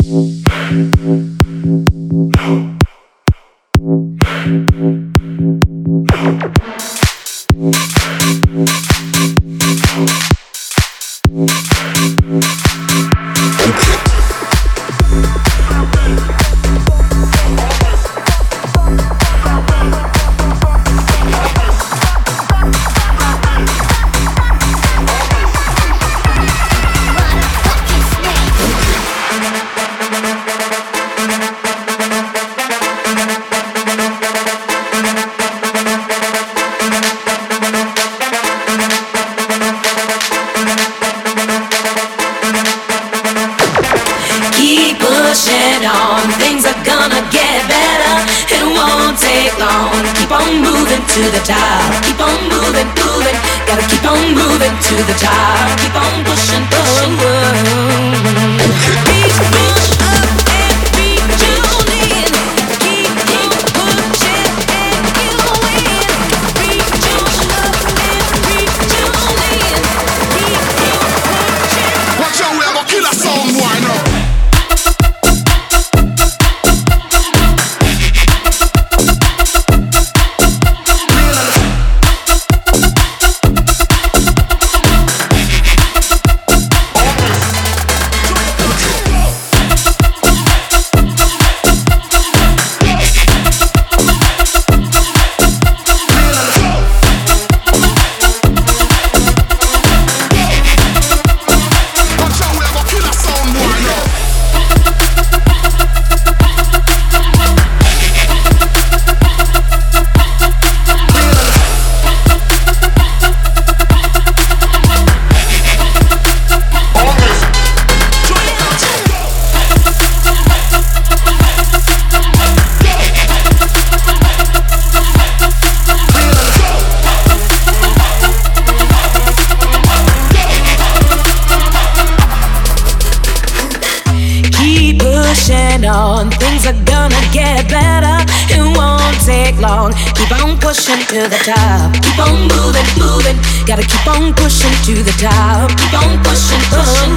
pushing to the top. Keep on moving, moving. Gotta keep on pushing to the top. Keep on pushing, pushing.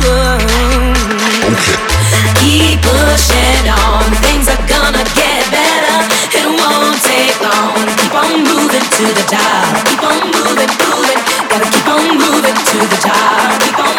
Keep pushing on. Things are gonna get better. It won't take long. Keep on moving to the top. Keep on moving, moving. Gotta keep on moving to the top. Keep on